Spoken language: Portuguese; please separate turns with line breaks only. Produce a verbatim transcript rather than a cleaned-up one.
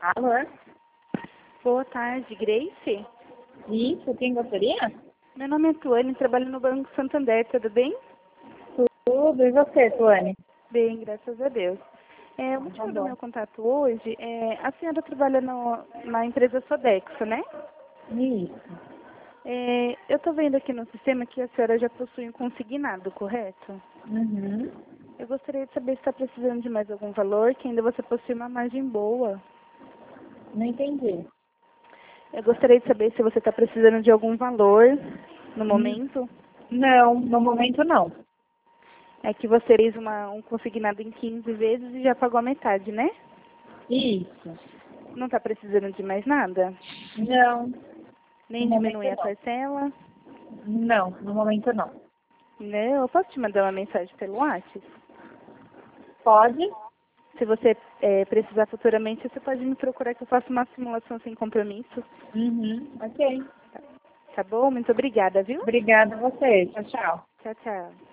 Alô?
Boa tarde, Grace.
Isso, quem gostaria?
Meu nome é Tuane, trabalho no Banco Santander, tudo bem?
Tudo, e você, Tuane?
Bem, graças a Deus. É, o
Tá
motivo do
bom.
meu contato hoje é a senhora trabalha no, na empresa Sodexo, né?
Isso.
É, eu estou vendo aqui no sistema que a senhora já possui um consignado, correto?
Uhum.
Eu gostaria de saber se está precisando de mais algum valor, que ainda você possui uma margem boa.
Não entendi.
Eu gostaria de saber se você está precisando de algum valor no
Hum,
momento.
Não, no momento não.
É que você fez uma, um consignado em quinze vezes e já pagou a metade, né?
Isso.
Não está precisando de mais nada?
Não, no
Nem
momento
diminuir a
não.
parcela?
Não, no momento não.
Não, eu posso te mandar uma mensagem pelo WhatsApp?
Pode?
Se você é, precisar futuramente, você pode me procurar que eu faço uma simulação sem compromisso.
Uhum. Ok.
Tá bom? Muito obrigada, viu?
Obrigada a você. Tchau, tchau.
Tchau, tchau.